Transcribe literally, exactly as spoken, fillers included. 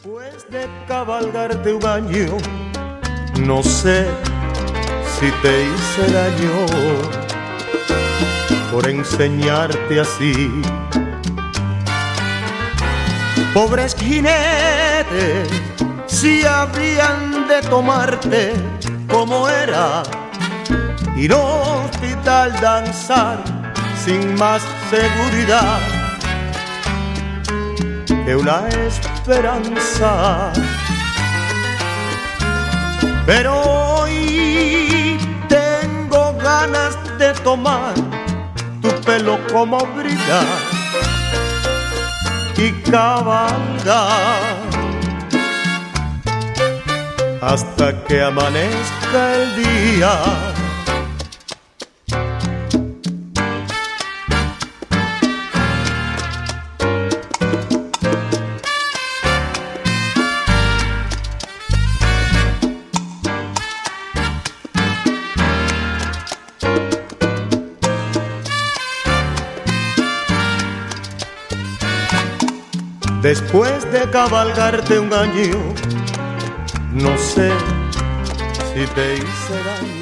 Después de cabalgarte un año, no sé si te hice daño por enseñarte así. Pobres jinetes, si habrían de tomarte como era, y no hospital danzar sin más seguridad que una esperanza. Pero hoy tengo ganas de tomar tu pelo como brida y cabalgar hasta que amanezca el día. Después de cabalgarte un año, no sé si te hice daño